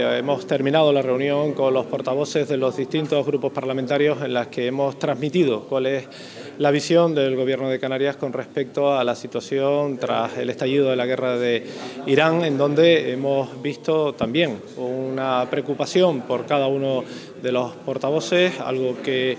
hemos terminado la reunión con los portavoces de los distintos grupos parlamentarios en las que hemos transmitido cuál es la visión del Gobierno de Canarias con respecto a la situación tras el estallido de la guerra de Irán, en donde hemos visto también una preocupación por cada uno de los portavoces, algo que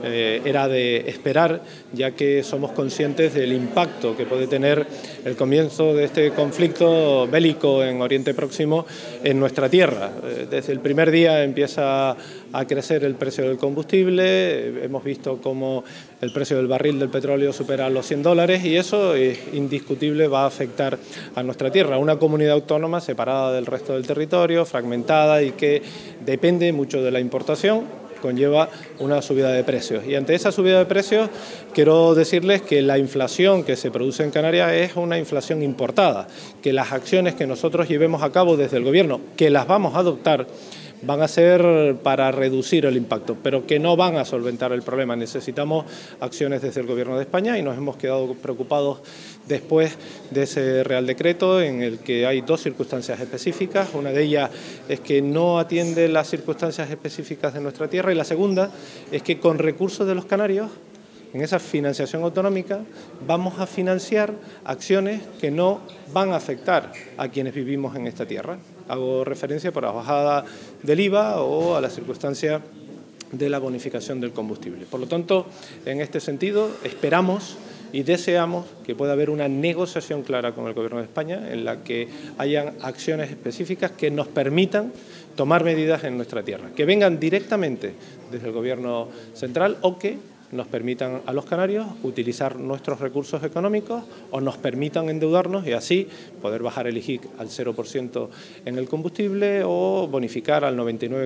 era de esperar, ya que somos conscientes del impacto que puede tener el comienzo de este conflicto bélico en Oriente Próximo en nuestra tierra. Desde el primer día empieza a crecer el precio del combustible, hemos visto cómo el precio del barril del petróleo supera los $100 y eso es indiscutible, va a afectar a nuestra tierra, una comunidad autónoma separada del resto del territorio, fragmentada y que depende mucho de la importación, conlleva una subida de precios. Y ante esa subida de precios quiero decirles que la inflación que se produce en Canarias es una inflación importada, que las acciones que nosotros llevemos a cabo desde el Gobierno, que las vamos a adoptar, van a ser para reducir el impacto, pero que no van a solventar el problema. Necesitamos acciones desde el Gobierno de España y nos hemos quedado preocupados después de ese Real Decreto en el que hay dos circunstancias específicas. Una de ellas es que no atiende las circunstancias específicas de nuestra tierra y la segunda es que con recursos de los canarios, en esa financiación autonómica, vamos a financiar acciones que no van a afectar a quienes vivimos en esta tierra. Hago referencia por la bajada del IVA o a la circunstancia de la bonificación del combustible. Por lo tanto, en este sentido, esperamos y deseamos que pueda haber una negociación clara con el Gobierno de España en la que hayan acciones específicas que nos permitan tomar medidas en nuestra tierra, que vengan directamente desde el Gobierno central o que nos permitan a los canarios utilizar nuestros recursos económicos o nos permitan endeudarnos y así poder bajar el IGIC al 0% en el combustible o bonificar al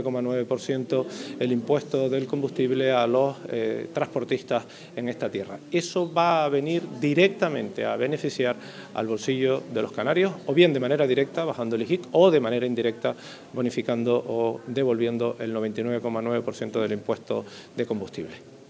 99,9% el impuesto del combustible a los transportistas en esta tierra. Eso va a venir directamente a beneficiar al bolsillo de los canarios, o bien de manera directa bajando el IGIC o de manera indirecta bonificando o devolviendo el 99,9% del impuesto de combustible.